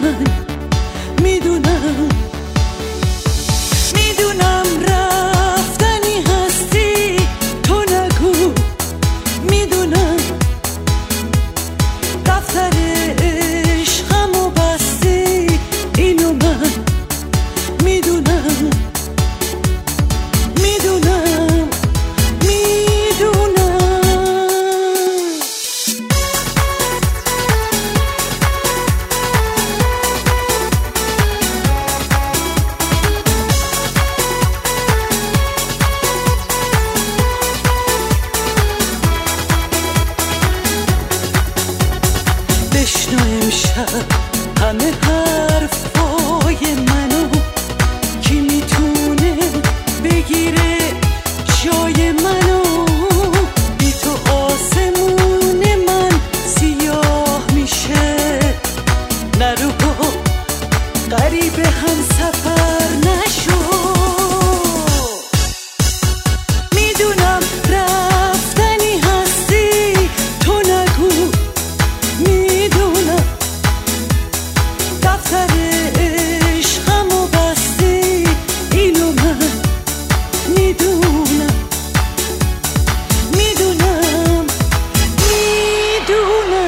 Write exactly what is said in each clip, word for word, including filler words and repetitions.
من میدونم میدونم رفتنی هستی تو نگو میدونم دفتر عشقمو بستی اینو من میدونم میدونم میدونم بشنو امشب همه حرفای منو کی میتونه بگیره جای منو بی تو آسمون من سیاه میشه نرو با غریب هم سفر نشو میدونم رفتنی هستی تو نگو میدونم دفتر عشقمو بستی اینو من میدونم میدونم میدونم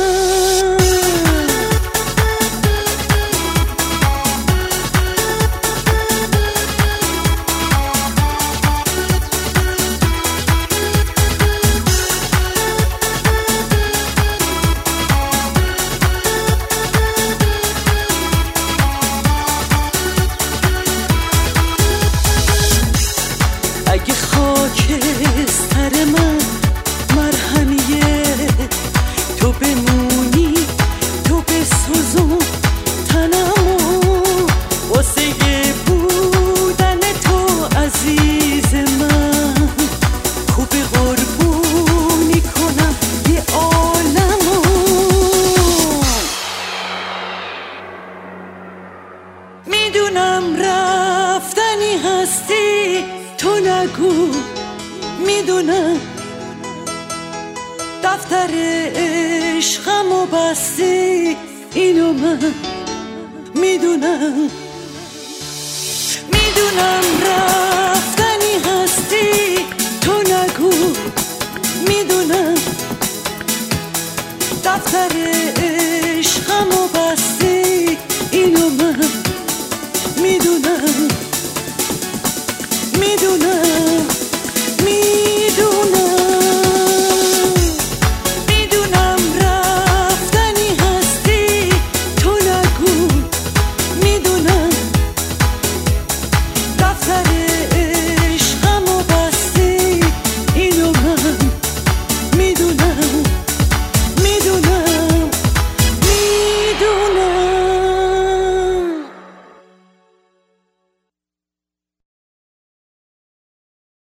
اگه خاکستر من مرهمیه تو بمونی تو بسوزون تنمو واسه بودن تو عزیز من خوب قربونی کنم یه عالمو میدونم رفتنی هستی تو نگو میدونم دفتر عشقمو بستی اینو من میدونم میدونم رفتنی هستی تو نگو میدونم دفتر